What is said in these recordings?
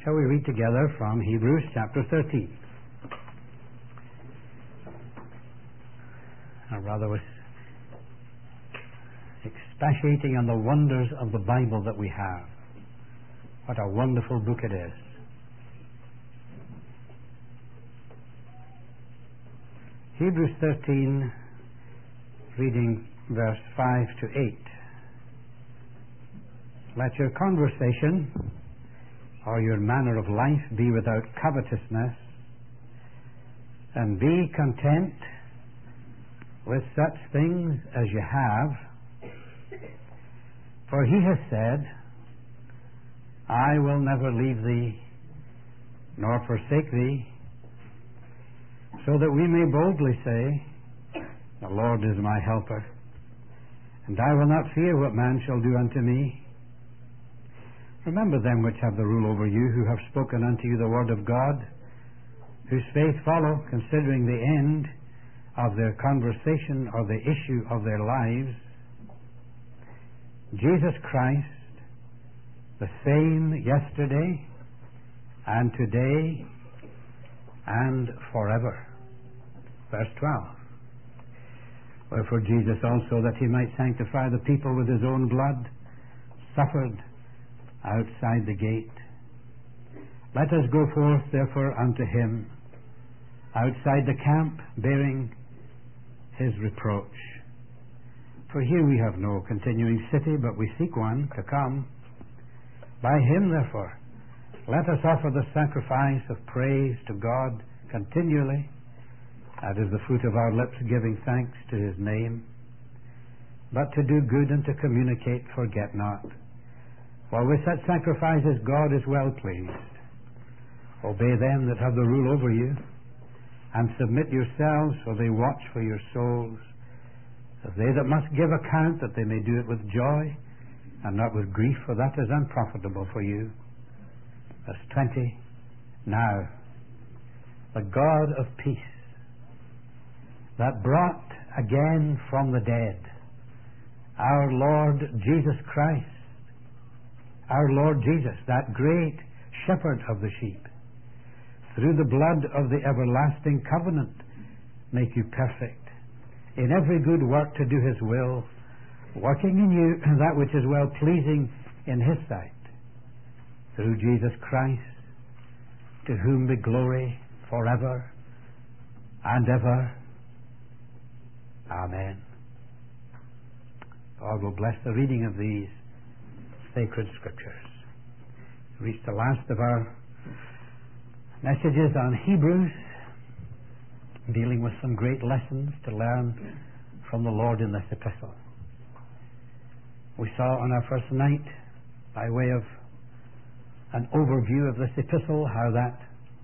Shall we read together from Hebrews chapter 13? Or rather, was expatiating on the wonders of the Bible that we have. What a wonderful book it is. Hebrews 13, reading verse 5 to 8. Let your conversation or your manner of life be without covetousness, and be content with such things as you have. For he has said, I will never leave thee nor forsake thee, so that we may boldly say, the Lord is my helper, and I will not fear what man shall do unto me. Remember them which have the rule over you, who have spoken unto you the word of God, whose faith follow, considering the end of their conversation or the issue of their lives, Jesus Christ, the same yesterday and today and forever. Verse 12. Wherefore Jesus also, that he might sanctify the people with his own blood, suffered outside the gate. Let us go forth therefore unto him, outside the camp, bearing his reproach. For here we have no continuing city, but we seek one to come. By him therefore let us offer the sacrifice of praise to God continually. That is the fruit of our lips, giving thanks to his name. But to do good and to communicate, forget not. For with such sacrifices God is well pleased. Obey them that have the rule over you, and submit yourselves, for they watch for your souls, as they that must give account, that they may do it with joy, and not with grief, for that is unprofitable for you. Verse 20. Now the God of peace, that brought again from the dead our Lord Jesus Christ, our Lord Jesus, that great shepherd of the sheep, through the blood of the everlasting covenant, make you perfect in every good work to do his will, working in you that which is well pleasing in his sight, through Jesus Christ, to whom be glory forever and ever. Amen. God will bless the reading of these sacred scriptures. We reached the last of our messages on Hebrews, dealing with some great lessons to learn from the Lord in this epistle. We saw on our first night, by way of an overview of this epistle, how that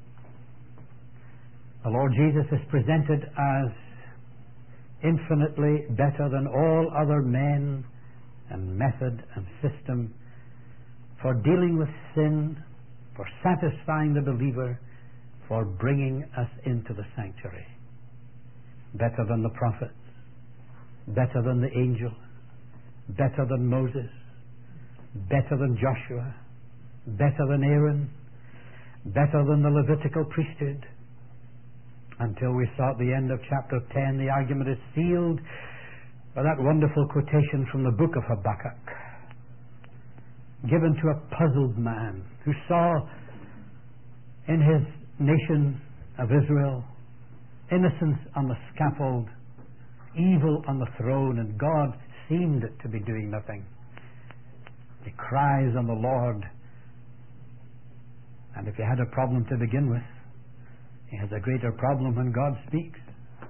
the Lord Jesus is presented as infinitely better than all other men and method and system for dealing with sin, for satisfying the believer, for bringing us into the sanctuary. Better than the prophets, better than the angels, better than Moses, better than Joshua, better than Aaron, better than the Levitical priesthood, until we saw at the end of chapter 10 the argument is sealed by that wonderful quotation from the book of Habakkuk, given to a puzzled man who saw in his nation of Israel innocence on the scaffold, evil on the throne, and God seemed to be doing nothing. He cries on the Lord, and if he had a problem to begin with, he has a greater problem when God speaks.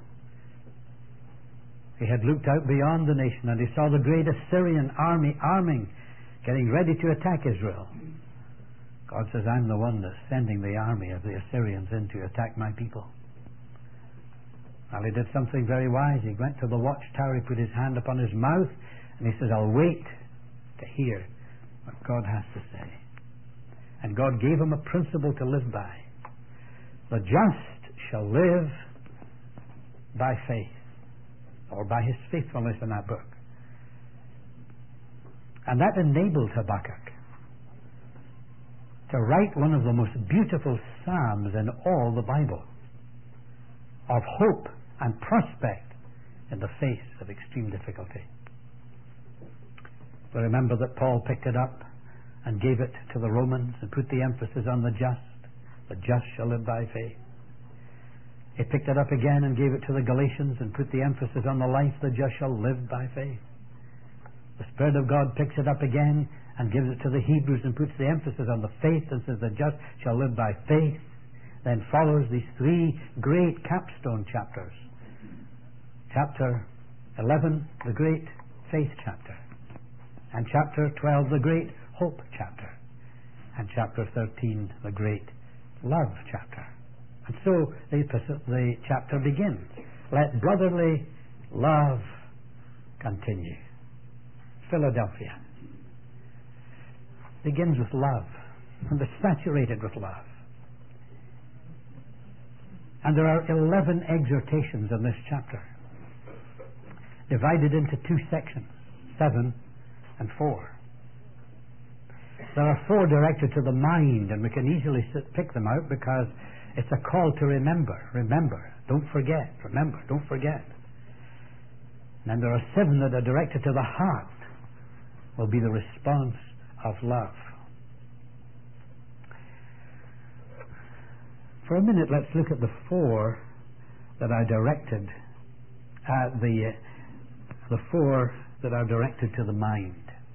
He had looked out beyond the nation, and he saw the great Assyrian army arming, getting ready to attack Israel. God says, I'm the one that's sending the army of the Assyrians in to attack my people. Well, he did something very wise. He went to the watchtower, he put his hand upon his mouth, and he says, I'll wait to hear what God has to say. And God gave him a principle to live by. The just shall live by faith, or by his faithfulness in that book. And that enabled Habakkuk to write one of the most beautiful psalms in all the Bible, of hope and prospect in the face of extreme difficulty. We remember that Paul picked it up and gave it to the Romans and put the emphasis on the just. The just shall live by faith. He picked it up again and gave it to the Galatians and put the emphasis on the life. The just shall live by faith. The Spirit of God picks it up again and gives it to the Hebrews and puts the emphasis on the faith and says the just shall live by faith. Then follows these three great capstone chapters. Chapter 11, the great faith chapter. And chapter 12, the great hope chapter. And chapter 13, the great love chapter. And so the chapter begins. Let brotherly love continue. Philadelphia begins with love and is saturated with love. And there are 11 exhortations in this chapter, divided into two sections, 7 and 4. There are 4 directed to the mind, and we can easily pick them out because it's a call to remember. Remember, don't forget. Remember, don't forget. And then there are 7 that are directed to the heart, will be the response of love. For a minute, let's look at the 4 that are directed at the 4 that are directed to the mind.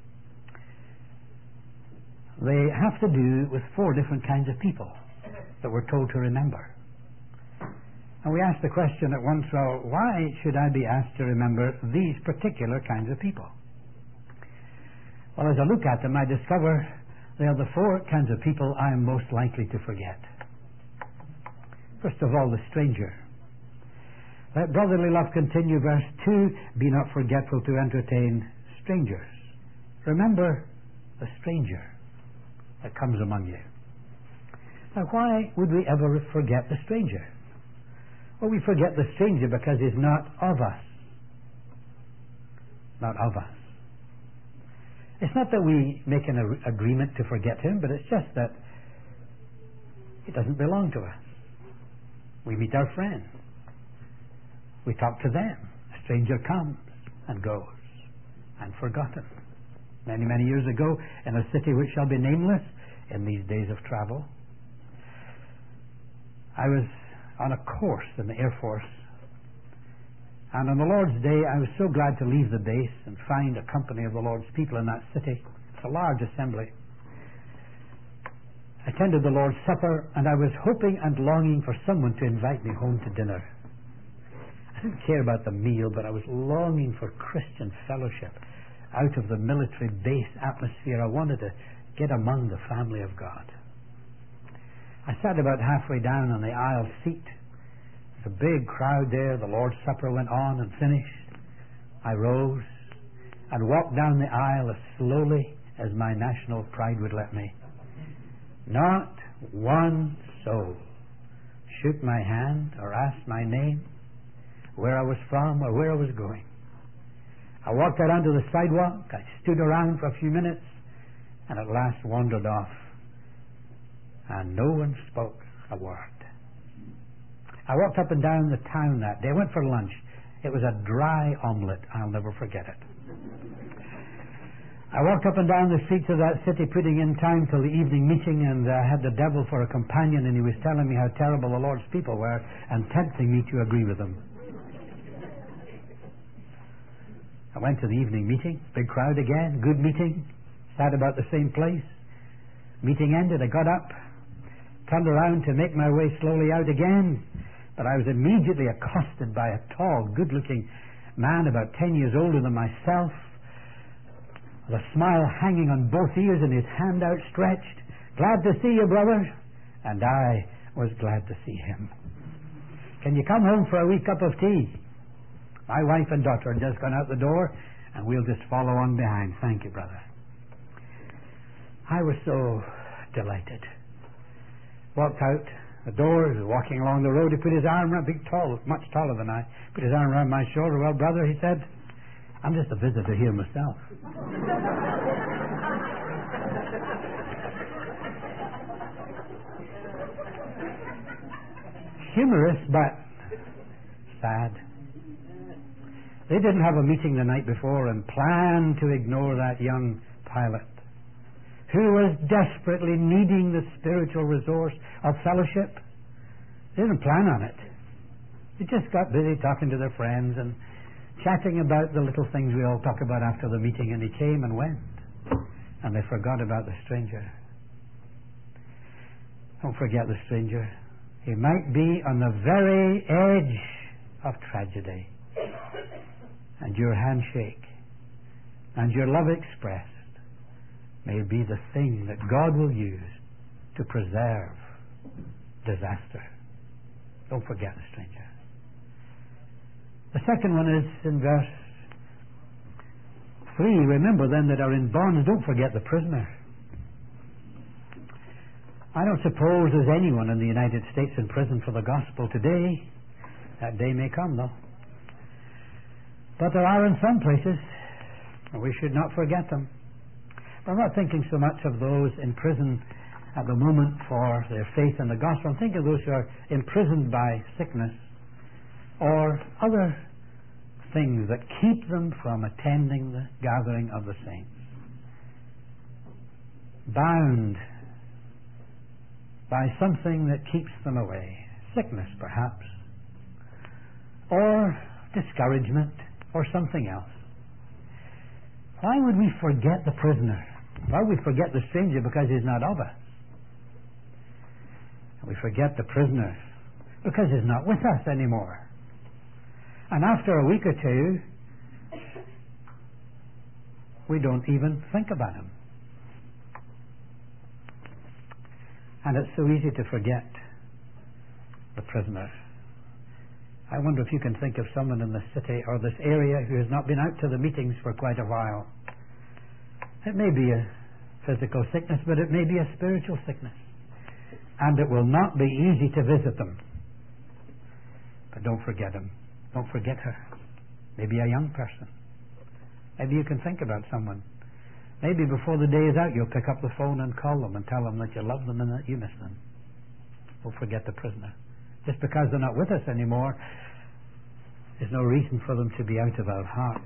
They have to do with 4 different kinds of people that we're told to remember. And we ask the question at once, well, why should I be asked to remember these particular kinds of people? Well, as I look at them, I discover they are the 4 kinds of people I am most likely to forget. First of all, the stranger. Let brotherly love continue, verse 2, be not forgetful to entertain strangers. Remember the stranger that comes among you. Now, why would we ever forget the stranger? Well, we forget the stranger because he's not of us. Not of us. It's not that we make an agreement to forget him, but it's just that he doesn't belong to us. We meet our friends. We talk to them. A stranger comes and goes and forgotten. Many, many years ago, in a city which shall be nameless, in these days of travel, I was on a course in the Air Force, and on the Lord's Day I was so glad to leave the base and find a company of the Lord's people in that city. It's a large assembly. I attended the Lord's Supper, and I was hoping and longing for someone to invite me home to dinner. I didn't care about the meal, but I was longing for Christian fellowship out of the military base atmosphere. I wanted to get among the family of God. I sat about halfway down on the aisle seat. There's a big crowd there. The Lord's Supper went on and finished. I rose and walked down the aisle as slowly as my national pride would let me. Not one soul shook my hand or asked my name, where I was from or where I was going. I walked out onto the sidewalk. I stood around for a few minutes and at last wandered off, and no one spoke a word. I walked up and down the town that day. I went for lunch. It was a dry omelette. I'll never forget it. I walked up and down the streets of that city, putting in time till the evening meeting, and I had the devil for a companion, and he was telling me how terrible the Lord's people were and tempting me to agree with them. I went to the evening meeting, big crowd again, good meeting, sat about the same place. Meeting ended, I got up, turned around to make my way slowly out again, but I was immediately accosted by a tall, good-looking man about 10 years older than myself, with a smile hanging on both ears and his hand outstretched. Glad to see you, brother. And I was glad to see him. Can you come home for a wee cup of tea? My wife and daughter had just gone out the door, and we'll just follow on behind. Thank you, brother. I was so delighted. Walked out the door, he was walking along the road. He put his arm around, much taller than I, put his arm around my shoulder. Well, brother, he said, I'm just a visitor here myself. humorous, but sad. They didn't have a meeting the night before and plan to ignore that young pilot who was desperately needing the spiritual resource of fellowship. They didn't plan on it. They just got busy talking to their friends and chatting about the little things we all talk about after the meeting, and he came and went, and they forgot about the stranger. Don't forget the stranger. He might be on the very edge of tragedy, and your handshake and your love expressed may be the thing that God will use to preserve disaster. Don't forget the stranger. The second one is in verse 3. Remember them that are in bonds. Don't forget the prisoner. I don't suppose there's anyone in the United States in prison for the gospel today. That day may come, though. But there are in some places, and we should not forget them. I'm not thinking so much of those in prison at the moment for their faith in the gospel. I'm thinking of those who are imprisoned by sickness or other things that keep them from attending the gathering of the saints. Bound by something that keeps them away. Sickness, perhaps. Or discouragement, or something else. Why would we forget the prisoner? Why would we forget the stranger? Because he's not of us. We forget the prisoner because he's not with us anymore. And after a week or two, we don't even think about him. And it's so easy to forget the prisoner. I wonder if you can think of someone in the city or this area who has not been out to the meetings for quite a while. It may be a physical sickness, but it may be a spiritual sickness. And it will not be easy to visit them. But don't forget him. Don't forget her. Maybe a young person. Maybe you can think about someone. Maybe before the day is out, you'll pick up the phone and call them and tell them that you love them and that you miss them. Don't forget the prisoner. Just because they're not with us anymore, there's no reason for them to be out of our heart.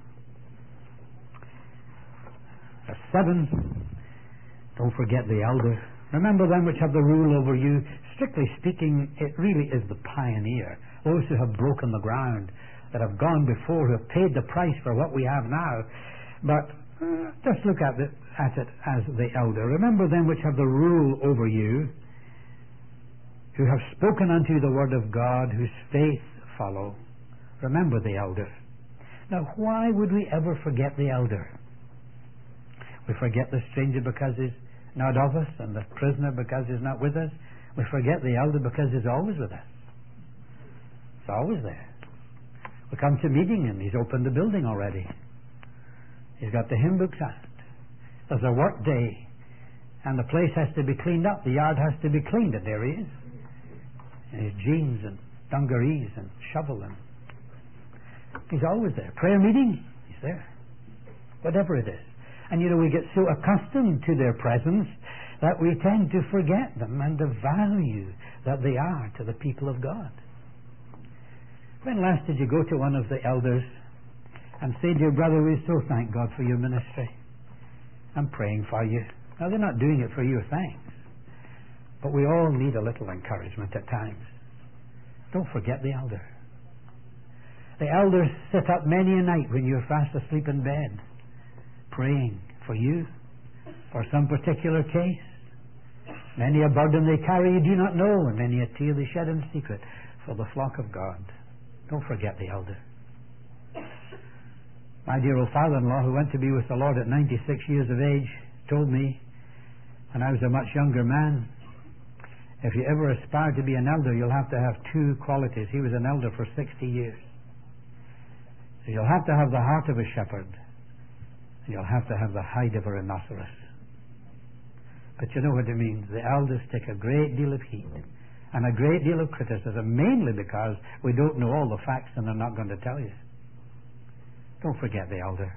Verse 7, don't forget the elder. Remember them which have the rule over you. Strictly speaking, it really is the pioneer. Those who have broken the ground, that have gone before, who have paid the price for what we have now. But just look at it as the elder. Remember them which have the rule over you, who have spoken unto you the word of God, whose faith follow. Remember the elder. Now, why would we ever forget the elder? We forget the stranger because he's not of us, and the prisoner because he's not with us. We forget the elder because he's always with us. He's always there. We come to meeting and he's opened the building already. He's got the hymn books out. There's a work day, and the place has to be cleaned up. The yard has to be cleaned, and there he is. In his jeans and dungarees and shovel, and he's always there. Prayer meeting, he's there. Whatever it is. And you know, we get so accustomed to their presence that we tend to forget them and the value that they are to the people of God. When last did you go to one of the elders and say, dear brother, we so thank God for your ministry. I'm praying for you. Now, they're not doing it for your thanks, but we all need a little encouragement at times. Don't forget the elder. The elders sit up many a night when you're fast asleep in bed, praying for you, for some particular case. Many a burden they carry you do not know, and many a tear they shed in secret for the flock of God. Don't forget the elder. My dear old father-in-law, who went to be with the Lord at 96 years of age, told me, when I was a much younger man, if you ever aspire to be an elder, you'll have to have two qualities. He was an elder for 60 years. So you'll have to have the heart of a shepherd, and you'll have to have the hide of a rhinoceros. But you know what it means. The elders take a great deal of heat and a great deal of criticism, mainly because we don't know all the facts and they're not going to tell you. Don't forget the elder.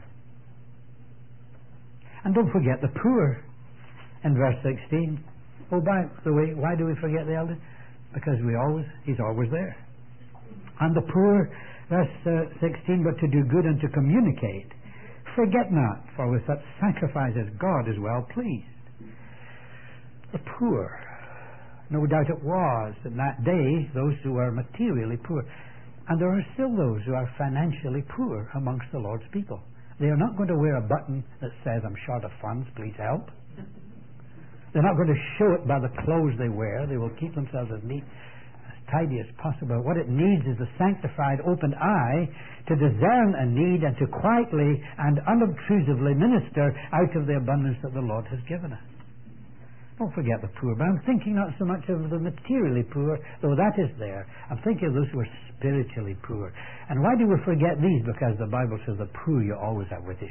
And don't forget the poor in verse 16. Oh, by the way, why do we forget the elder? because He's always there. And the poor, verse 16, but to do good and to communicate. Forget not, for with such sacrifices God is well pleased. The poor, no doubt it was in that day those who were materially poor. And there are still those who are financially poor amongst the Lord's people. They are not going to wear a button that says, I'm short of funds, please help. They're not going to show it by the clothes they wear. They will keep themselves as neat, as tidy as possible. What it needs is a sanctified, open eye to discern a need and to quietly and unobtrusively minister out of the abundance that the Lord has given us. Don't forget the poor, but I'm thinking not so much of the materially poor, though that is there. I'm thinking of those who are spiritually poor. And why do we forget these? Because the Bible says the poor you always have with you.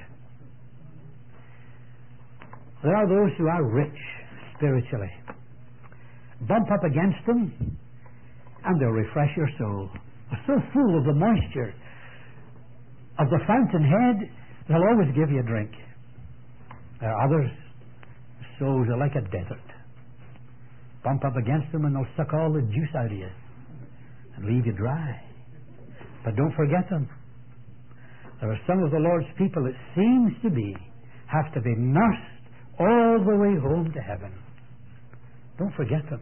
There are those who are rich spiritually. Bump up against them and they'll refresh your soul. They're so full of the moisture of the fountainhead, they'll always give you a drink. There are others, souls are like a desert. Bump up against them and they'll suck all the juice out of you and leave you dry. But don't forget them. There are some of the Lord's people, it seems to be, have to be nursed all the way home to heaven. Don't forget them.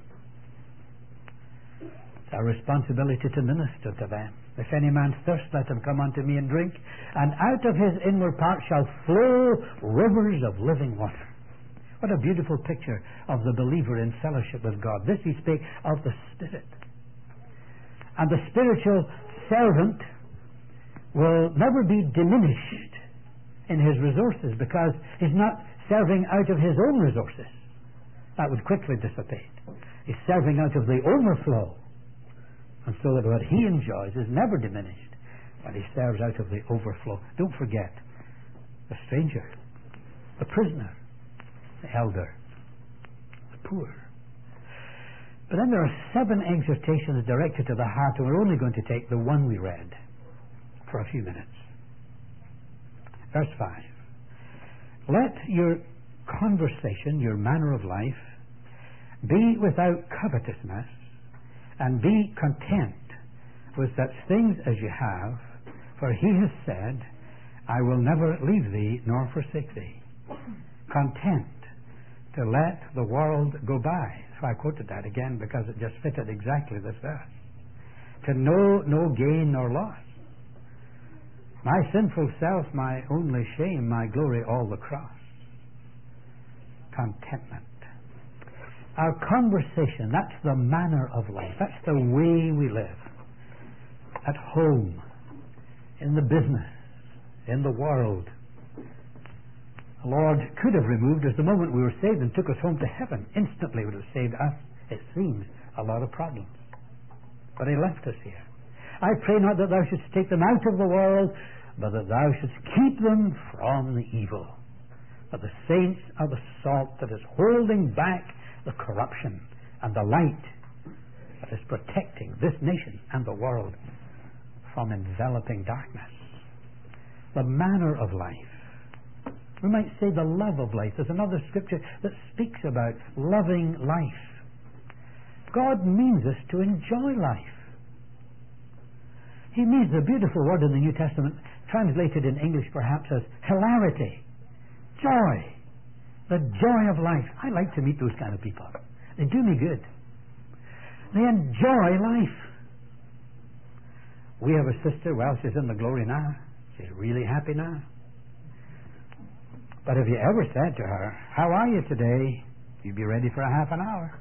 It's our responsibility to minister to them. If any man thirst, let him come unto me and drink, and out of his inward parts shall flow rivers of living water. What a beautiful picture of the believer in fellowship with God. This we speak of the Spirit. And the spiritual servant will never be diminished in his resources because he's not serving out of his own resources. That would quickly dissipate. He's serving out of the overflow. And so that what he enjoys is never diminished, but he serves out of the overflow. Don't forget the stranger, the prisoner, the elder, the poor. But then there are 7 exhortations directed to the heart, and we're only going to take the one we read for a few minutes. Verse 5. Let your conversation, your manner of life, be without covetousness, and be content with such things as you have, for he has said, I will never leave thee nor forsake thee. Content to let the world go by. So I quoted that again because it just fitted exactly this verse. To know no gain nor loss. My sinful self, my only shame, my glory, all the cross. Contentment. Our conversation, that's the manner of life. That's the way we live. At home, in the business, in the world. The Lord could have removed us the moment we were saved and took us home to heaven. Instantly would have saved us, it seems, a lot of problems. But He left us here. I pray not that thou shouldst take them out of the world, but that thou shouldst keep them from the evil. But the saints are the salt that is holding back the corruption and the light that is protecting this nation and the world from enveloping darkness. The manner of life. We might say the love of life. There's another scripture that speaks about loving life. God means us to enjoy life. He means the beautiful word in the New Testament, translated in English perhaps as hilarity, joy. The joy of life. I like to meet those kind of people. They do me good. They enjoy life. We have a sister, well, she's in the glory now. She's really happy now. But if you ever said to her, how are you today? You'd be ready for a half an hour.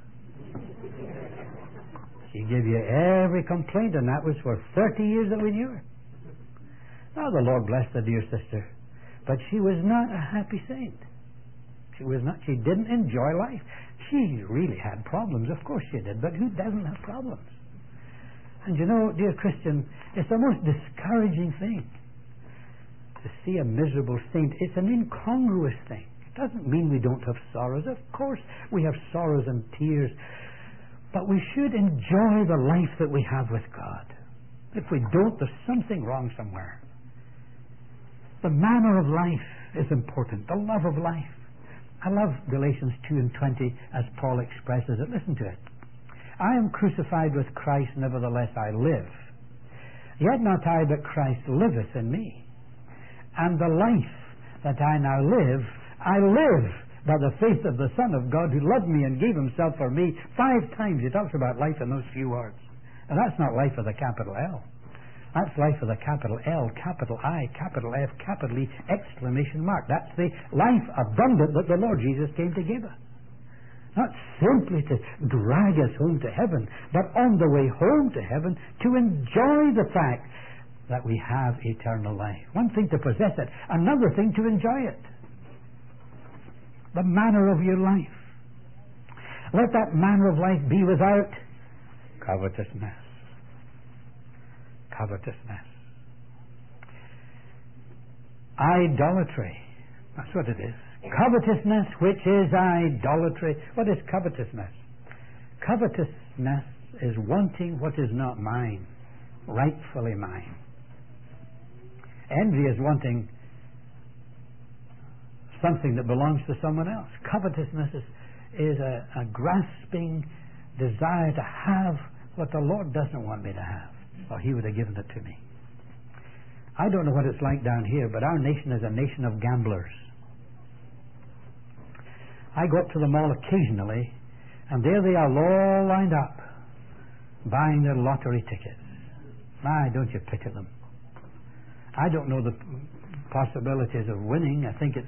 She'd give you every complaint, and that was for 30 years that we knew her. Now the Lord bless the dear sister. But she was not a happy saint. She was not. She didn't enjoy life. She really had problems. Of course she did. But who doesn't have problems? And you know, dear Christian, it's the most discouraging thing to see a miserable saint. It's an incongruous thing. It doesn't mean we don't have sorrows. Of course we have sorrows and tears. But we should enjoy the life that we have with God. If we don't, there's something wrong somewhere. The manner of life is important. The love of life. I love Galatians 2:20 as Paul expresses it. Listen to it. I am crucified with Christ, nevertheless I live. Yet not I, but Christ liveth in me. And the life that I now live, I live by the faith of the Son of God who loved me and gave himself for me. 5 times he talks about life in those few words. And that's not life with a capital L. That's life with a capital L, capital I, capital F, capital E, exclamation mark. That's the life abundant that the Lord Jesus came to give us. Not simply to drag us home to heaven, but on the way home to heaven to enjoy the fact that we have eternal life. One thing to possess it, another thing to enjoy it. The manner of your life. Let that manner of life be without covetousness. Covetousness. Idolatry. That's what it is. Covetousness, which is idolatry. What is covetousness? Covetousness is wanting what is not mine, rightfully mine. Envy is wanting something that belongs to someone else. Covetousness is a grasping desire to have what the Lord doesn't want me to have, or he would have given it to me. I don't know what it's like down here, but our nation is a nation of gamblers. I go up to the mall occasionally, and there they are all lined up, buying their lottery tickets. My, don't you pity them. I don't know the possibilities of winning. I think it's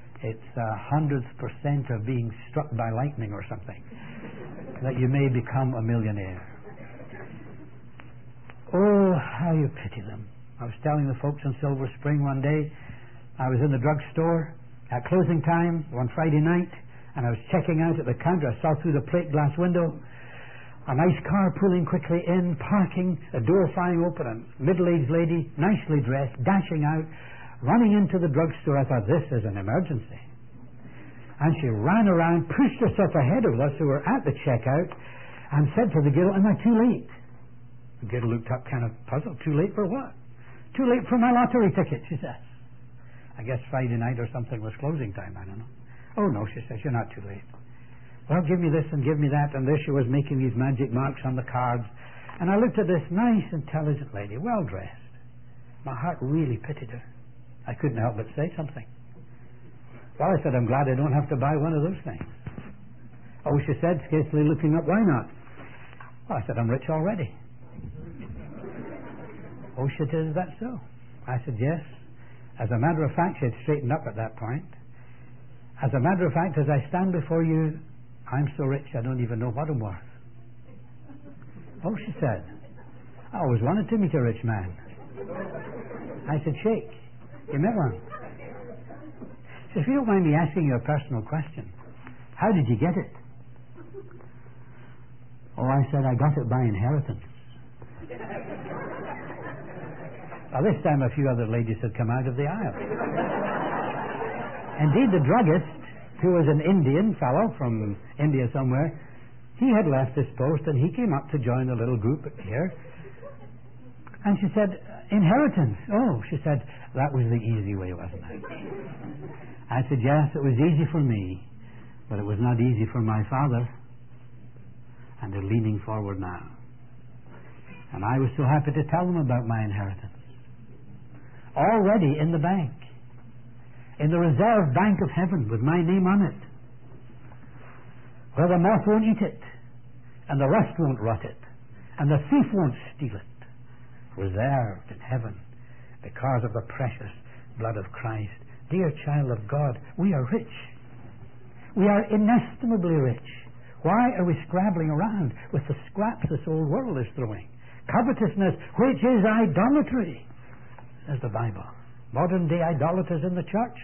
100th% of being struck by lightning or something, that you may become a millionaire. Oh, how you pity them. I was telling the folks in Silver Spring one day, I was in the drugstore at closing time one Friday night, and I was checking out at the counter. I saw through the plate glass window a nice car pulling quickly in, parking, a door flying open, a middle-aged lady, nicely dressed, dashing out, running into the drugstore. I thought, this is an emergency. And she ran around, pushed herself ahead of us who were at the checkout, and said to the girl, am I too late? The girl looked up kind of puzzled. Too late for what? Too late for my lottery ticket, she says. I guess Friday night or something was closing time, I don't know. Oh no, she says, you're not too late. Well, give me this and give me that. And there she was making these magic marks on the cards. And I looked at this nice, intelligent lady, well dressed. My heart really pitied her. I couldn't help but say something. Well, I said, I'm glad I don't have to buy one of those things. Oh, she said, scarcely looking up, why not? Well, I said, I'm rich already. Oh, she said, is that so? I said, yes. As a matter of fact, she had straightened up at that point. As a matter of fact, as I stand before you, I'm so rich I don't even know what I'm worth. Oh, she said, I always wanted to meet a rich man. I said, shake. You met one? She said, if you don't mind me asking you a personal question, how did you get it? Oh, I said, I got it by inheritance. Now, this time a few other ladies had come out of the aisle. Indeed, the druggist, who was an Indian fellow from India somewhere, he had left his post and he came up to join the little group here. And she said, inheritance. Oh, she said, that was the easy way, wasn't it? I said, yes, it was easy for me, but it was not easy for my father. And they're leaning forward now. And I was so happy to tell them about my inheritance. Already in the bank, in the reserve bank of heaven with my name on it, where the moth won't eat it, and the rust won't rot it, and the thief won't steal it. Reserved in heaven because of the precious blood of Christ. Dear child of God, we are rich. We are inestimably rich. Why are we scrabbling around with the scraps this old world is throwing? Covetousness, which is idolatry, says the Bible. Modern day idolaters in the church.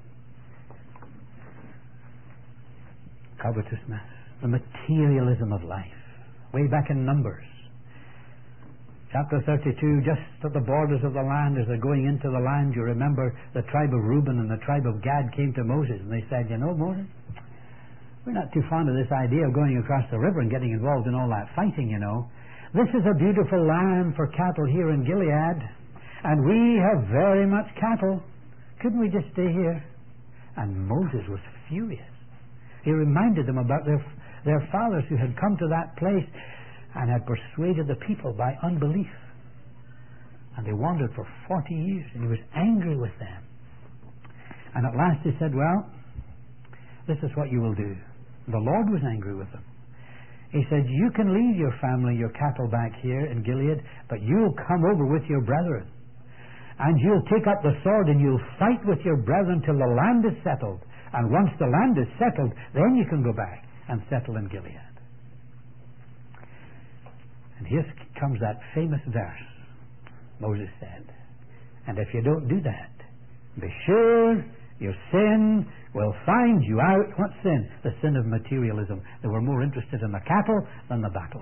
Covetousness, the materialism of life. Way back in Numbers, chapter 32, just at the borders of the land, as they're going into the land, you remember the tribe of Reuben and the tribe of Gad came to Moses and they said, you know, Moses, we're not too fond of this idea of going across the river and getting involved in all that fighting, you know. This is a beautiful land for cattle here in Gilead, and we have very much cattle. Couldn't we just stay here? And Moses was furious. He reminded them about their fathers who had come to that place and had persuaded the people by unbelief. And they wandered for 40 years, and he was angry with them. And at last he said, well, this is what you will do. The Lord was angry with them. He said, you can leave your family, your cattle back here in Gilead, but you'll come over with your brethren. And you'll take up the sword and you'll fight with your brethren till the land is settled. And once the land is settled, then you can go back and settle in Gilead. And here comes that famous verse Moses said, and if you don't do that, be sure your sin will find you out. What sin? The sin of materialism. They were more interested in the cattle than the battle.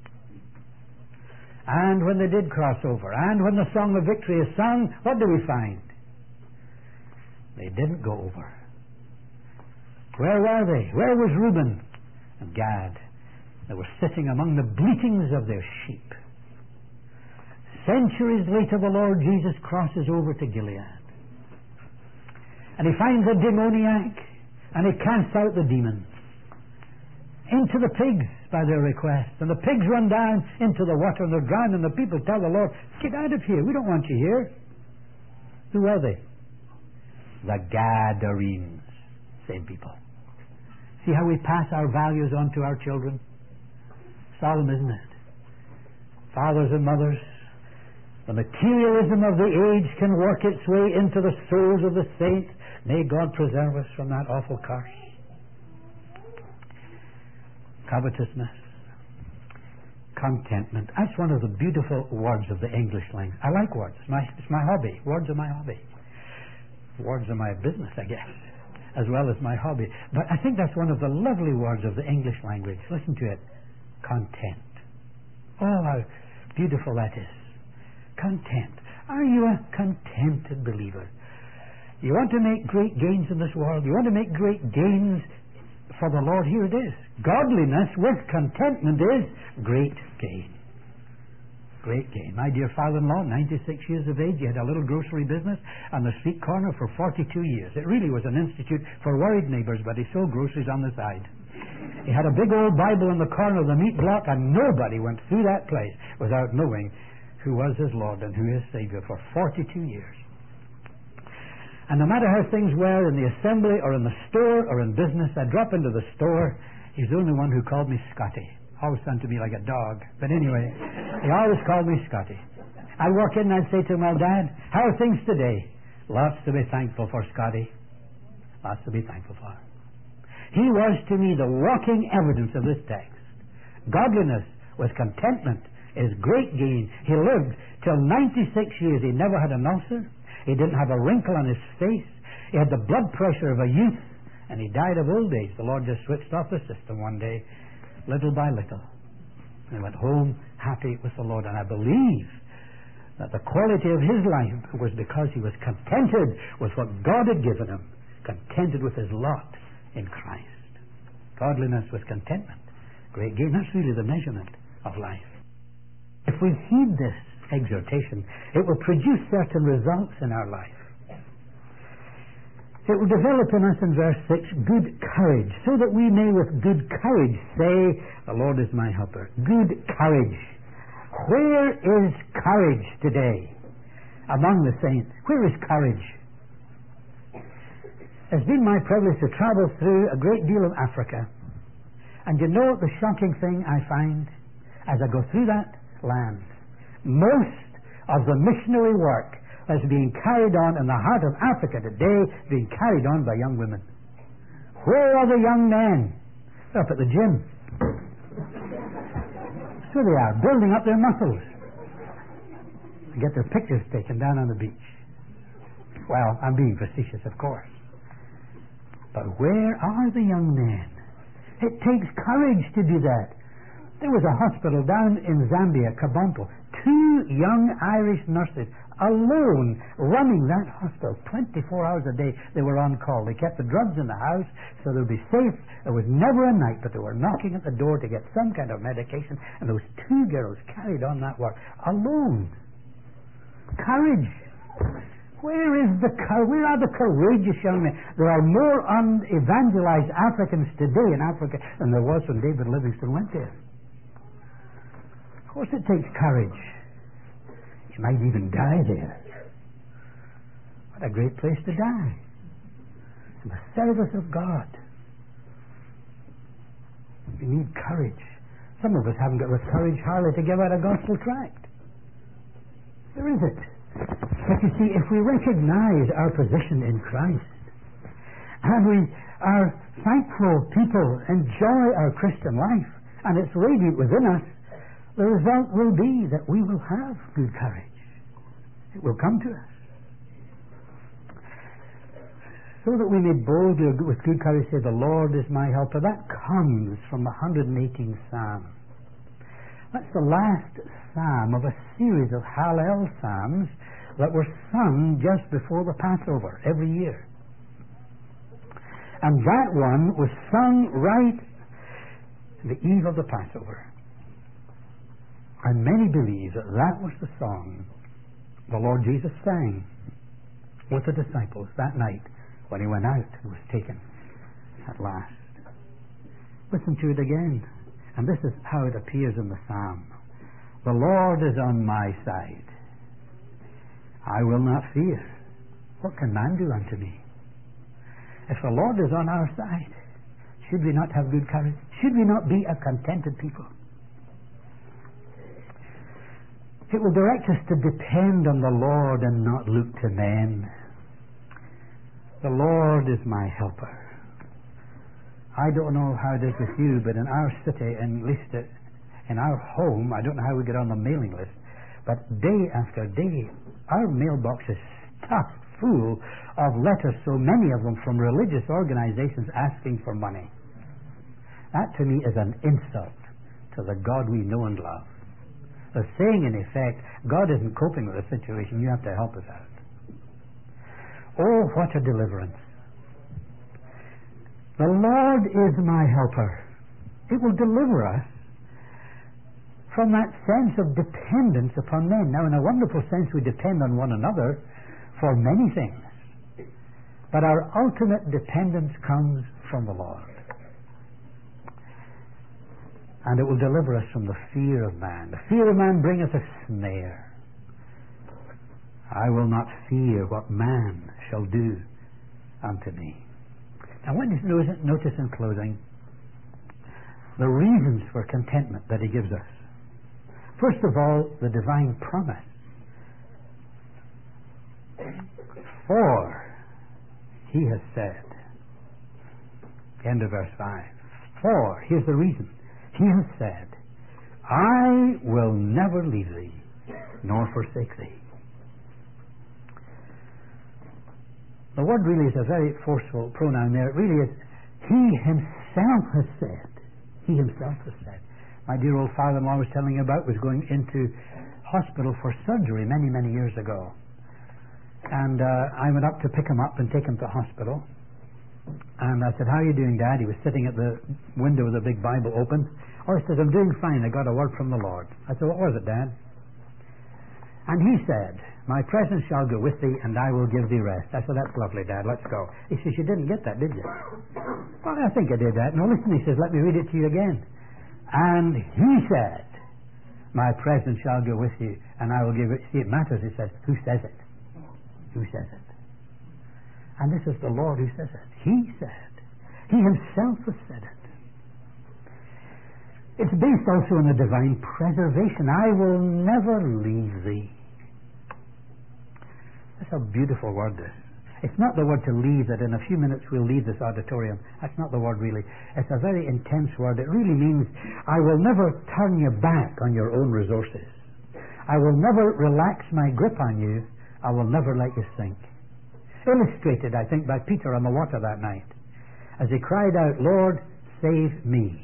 And when they did cross over, and when the song of victory is sung, what do we find? They didn't go over. Where were they? Where was Reuben and Gad? They were sitting among the bleatings of their sheep. Centuries later, the Lord Jesus crosses over to Gilead. And he finds a demoniac, and he casts out the demons into the pigs by their request. And the pigs run down into the water, and they're drowned, and the people tell the Lord, get out of here, we don't want you here. Who are they? The Gadarenes. Same people. See how we pass our values on to our children? Solemn, isn't it? Fathers and mothers, the materialism of the age can work its way into the souls of the saints. May God preserve us from that awful curse. Covetousness, contentment. That's one of the beautiful words of the English language. I like words. It's my hobby. Words are my hobby. Words are my business, I guess, as well as my hobby. But I think that's one of the lovely words of the English language. Listen to it. Content. Oh, how beautiful that is. Content. Are you a contented believer? You want to make great gains in this world? You want to make great gains for the Lord? Here it is. Godliness with contentment is great gain. Great gain. My dear father-in-law, 96 years of age, he had a little grocery business on the street corner for 42 years. It really was an institute for worried neighbors, but he sold groceries on the side. He had a big old Bible in the corner of the meat block, and nobody went through that place without knowing who was his Lord and who his Savior for 42 years. And no matter how things were in the assembly or in the store or in business, I'd drop into the store. He's the only one who called me Scotty. Always sounded to me like a dog. But anyway, he always called me Scotty. I'd walk in and I'd say to him, well, Dad, how are things today? Lots to be thankful for, Scotty. Lots to be thankful for. He was to me the walking evidence of this text. Godliness with contentment is great gain. He lived till 96 years. He never had an ulcer. He didn't have a wrinkle on his face. He had the blood pressure of a youth, and he died of old age. The Lord just switched off the system one day, little by little. And he went home happy with the Lord. And I believe that the quality of his life was because he was contented with what God had given him, contented with his lot in Christ. Godliness with contentment. Great gain. That's really the measurement of life. If we heed this exhortation, it will produce certain results in our life. It will develop in us, in verse 6, good courage, so that we may with good courage say, the Lord is my helper. Good courage. Where is courage today among the saints? Where is courage? It's been my privilege to travel through a great deal of Africa. And you know the shocking thing I find as I go through that land? Most of the missionary work that's being carried on in the heart of Africa today is being carried on by young women. Where are the young men? They're up at the gym. So they are, building up their muscles. They get their pictures taken down on the beach. Well, I'm being facetious, of course. But where are the young men? It takes courage to do that. There was a hospital down in Zambia, Kabonto. 2 young Irish nurses alone running that hospital 24 hours a day. They were on call. They kept the drugs in the house so they would be safe. There was never a night, but they were knocking at the door to get some kind of medication. And those 2 girls carried on that work alone. Courage. Where are the courageous young men? There are more unevangelized Africans today in Africa than there was when David Livingstone went there. Of course it takes courage. You might even die there. What a great place to die. In the service of God. You need courage. Some of us haven't got the courage hardly to give out a gospel tract. There is it. But you see, if we recognize our position in Christ, and we are thankful people, enjoy our Christian life, and it's radiant within us, the result will be that we will have good courage. It will come to us. So that we may boldly, with good courage, say, the Lord is my helper. That comes from the 118th Psalm. That's the last psalm of a series of Hallel psalms that were sung just before the Passover every year. And that one was sung right the eve of the Passover. And many believe that that was the song the Lord Jesus sang with the disciples that night when he went out and was taken at last. Listen to it again. And this is how it appears in the psalm. The Lord is on my side. I will not fear. What can man do unto me? If the Lord is on our side, should we not have good courage? Should we not be a contented people? It will direct us to depend on the Lord and not look to men. The Lord is my helper. I don't know how it is with you, but in our city, and at least in our home, I don't know how we get on the mailing list, but day after day, our mailbox is stuffed full of letters, so many of them from religious organizations asking for money. That to me is an insult to the God we know and love. They're saying, in effect, God isn't coping with the situation, you have to help us out. Oh, what a deliverance. The Lord is my helper. It will deliver us from that sense of dependence upon men. Now, in a wonderful sense, we depend on one another for many things. But our ultimate dependence comes from the Lord. And it will deliver us from the fear of man. The fear of man bringeth a snare. I will not fear what man shall do unto me. I want you to notice in closing the reasons for contentment that he gives us. First of all, the divine promise. For he has said, end of verse 5. For, here's the reason. He has said, I will never leave thee, nor forsake thee. The word really is a very forceful pronoun there. It really is, he himself has said. He himself has said. My dear old father-in-law was telling me about was going into hospital for surgery many, many years ago. And I went up to pick him up and take him to hospital. And I said, how are you doing, Dad? He was sitting at the window with a big Bible open. Oh, he says, I'm doing fine. I got a word from the Lord. I said, what was it, Dad? And he said, my presence shall go with thee, and I will give thee rest. I said, that's lovely, Dad. Let's go. He says, you didn't get that, did you? Well, I think I did that. No, listen, he says, let me read it to you again. And he said, my presence shall go with you, and I will give it. See, it matters, he says. Who says it? Who says it? And this is the Lord who says it. He said. He himself has said it. It's based also on the divine preservation. I will never leave thee. That's a beautiful word, this. It's not the word to leave, that in a few minutes we'll leave this auditorium. That's not the word really. It's a very intense word. It really means I will never turn you back on your own resources. I will never relax my grip on you. I will never let you sink. Illustrated, I think, by Peter on the water that night, as he cried out, Lord, save me.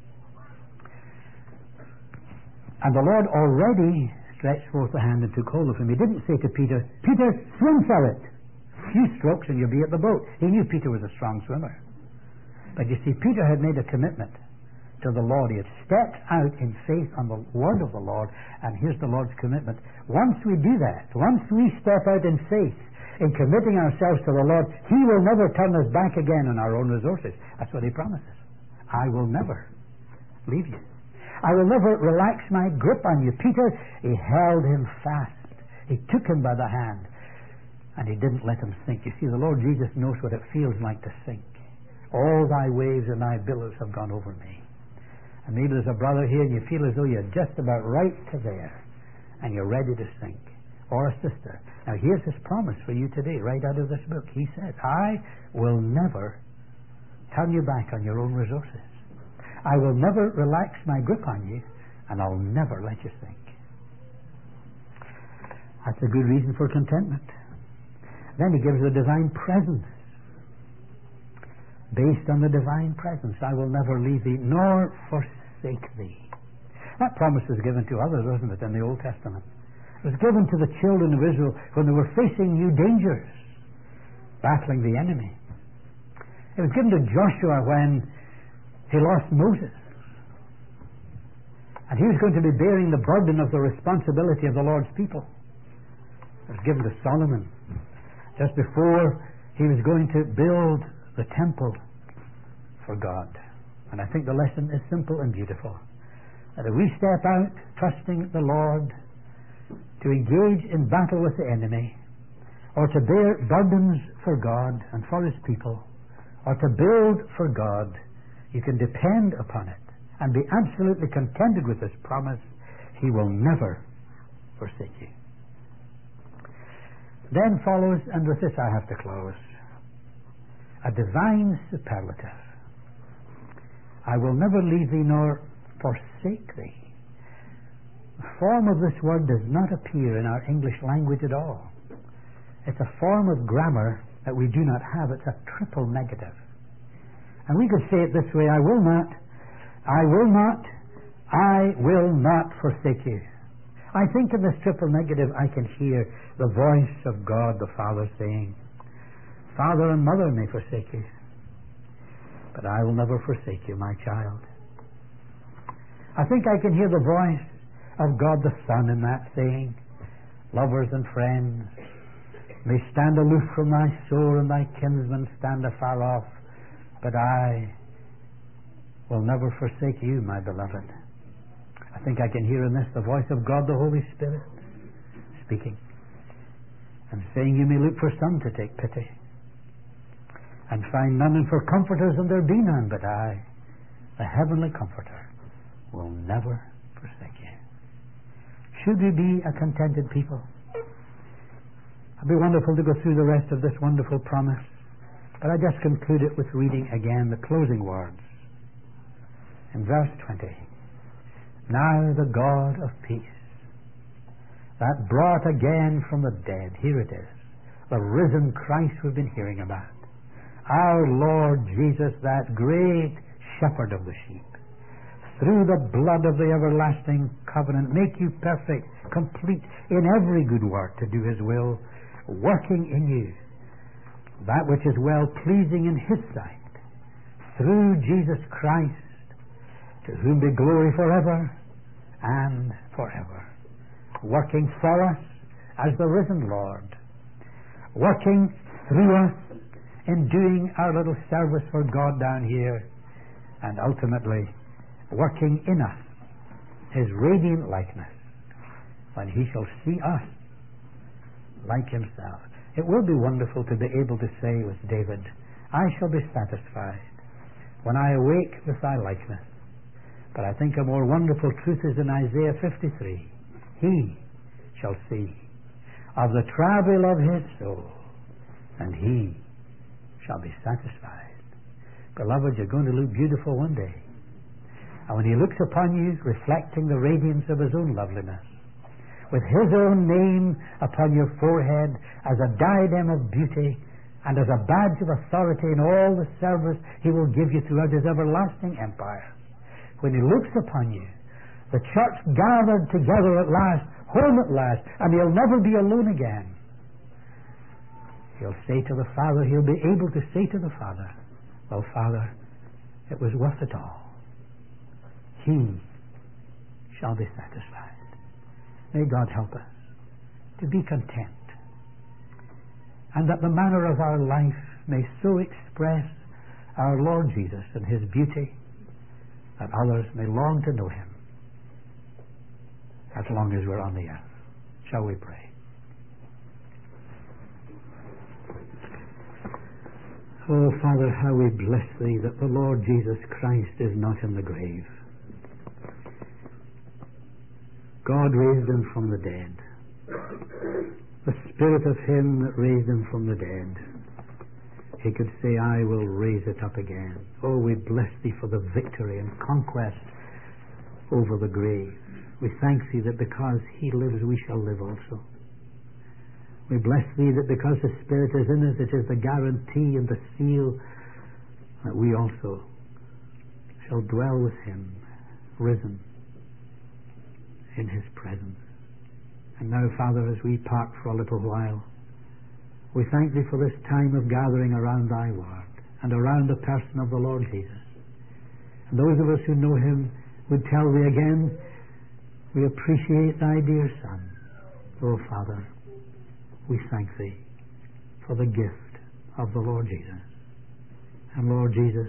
And the Lord already stretched forth a hand and took hold of him. He didn't say to Peter, Peter, swim for it. A few strokes and you'll be at the boat. He knew Peter was a strong swimmer. But you see, Peter had made a commitment to the Lord. He had stepped out in faith on the word of the Lord, and here's the Lord's commitment. Once we do that, once we step out in faith, in committing ourselves to the Lord, He will never turn us back again on our own resources. That's what He promises. I will never leave you. I will never relax my grip on you. Peter, He held him fast. He took him by the hand, and He didn't let him sink. You see, the Lord Jesus knows what it feels like to sink. All thy waves and thy billows have gone over me. And maybe there's a brother here and you feel as though you're just about right to there and you're ready to sink. Or a sister. Now here's His promise for you today, right out of this book. He says, I will never turn you back on your own resources. I will never relax my grip on you, and I'll never let you sink. That's a good reason for contentment. Then He gives the divine presence. Based on the divine presence, I will never leave thee nor forsake thee. That promise was given to others, wasn't it, in the Old Testament? It was given to the children of Israel when they were facing new dangers, battling the enemy. It was given to Joshua when he lost Moses. And he was going to be bearing the burden of the responsibility of the Lord's people. It was given to Solomon just before he was going to build the temple for God. And I think the lesson is simple and beautiful. That if we step out trusting the Lord to engage in battle with the enemy, or to bear burdens for God and for His people, or to build for God, you can depend upon it and be absolutely contented with this promise. He will never forsake you. Then follows, and with this I have to close, a divine superlative. I will never leave thee nor forsake thee. The form of this word does not appear in our English language at all. It's a form of grammar that we do not have. It's a triple negative. And we could say it this way, I will not, I will not, I will not forsake you. I think in this triple negative I can hear the voice of God the Father saying, Father and mother may forsake you, but I will never forsake you, my child. I think I can hear the voice of God the Son in that saying, lovers and friends may stand aloof from thy soul, and thy kinsmen stand afar off, but I will never forsake you, my beloved. I think I can hear in this the voice of God the Holy Spirit speaking and saying, you may look for some to take pity and find none, and for comforters, and there be none, but I, the heavenly Comforter, will never forsake you. Should we be a contented people? It'd be wonderful to go through the rest of this wonderful promise, but I just conclude it with reading again the closing words. In verse 20, now the God of peace, that brought again from the dead, here it is, the risen Christ we've been hearing about, our Lord Jesus, that great shepherd of the sheep, through the blood of the everlasting covenant, make you perfect, complete in every good work to do His will, working in you that which is well pleasing in His sight, through Jesus Christ, to whom be glory forever and forever, working for us as the risen Lord, working through us in doing our little service for God down here, and ultimately working in us His radiant likeness when He shall see us like Himself. It will be wonderful to be able to say with David, I shall be satisfied when I awake with thy likeness. But I think a more wonderful truth is in Isaiah 53. He shall see of the travail of his soul, and he shall be satisfied. Beloved, you're going to look beautiful one day. And when He looks upon you, reflecting the radiance of His own loveliness, with His own name upon your forehead as a diadem of beauty and as a badge of authority in all the service He will give you throughout His everlasting empire, when He looks upon you, the church gathered together at last, home at last, and He'll never be alone again. He'll say to the Father, He'll be able to say to the Father, well, Father, it was worth it all. He shall be satisfied. May God help us to be content and that the manner of our life may so express our Lord Jesus and His beauty that others may long to know Him as long as we're on the earth. Shall we pray? Oh, Father, how we bless Thee that the Lord Jesus Christ is not in the grave. God raised Him from the dead. The Spirit of Him that raised Him from the dead, He could say, I will raise it up again. Oh, we bless Thee for the victory and conquest over the grave. We thank Thee that because He lives, we shall live also. We bless Thee that because the Spirit is in us, it is the guarantee and the seal that we also shall dwell with Him, risen in His presence. And now, Father, as we part for a little while, we thank Thee for this time of gathering around Thy Word and around the person of the Lord Jesus. And those of us who know Him would tell Thee again, we appreciate Thy dear Son. Oh, Father, we thank Thee for the gift of the Lord Jesus. And Lord Jesus,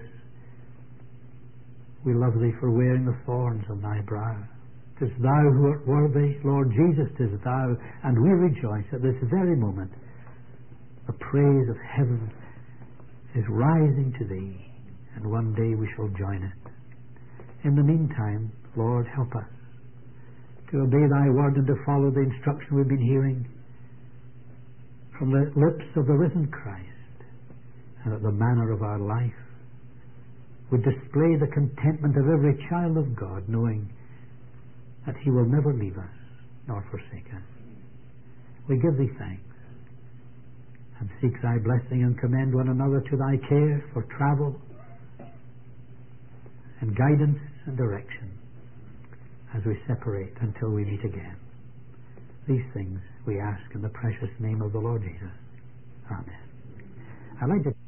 we love Thee for wearing the thorns on Thy brow. 'Tis Thou who art worthy, Lord Jesus, 'tis Thou, and we rejoice at this very moment. The praise of heaven is rising to Thee, and one day we shall join it. In the meantime, Lord, help us to obey Thy word and to follow the instruction we've been hearing from the lips of the risen Christ, and that the manner of our life would display the contentment of every child of God, knowing that He will never leave us nor forsake us. We give Thee thanks and seek Thy blessing and commend one another to Thy care for travel and guidance and direction as we separate until we meet again. These things we ask in the precious name of the Lord Jesus. Amen. I'd like to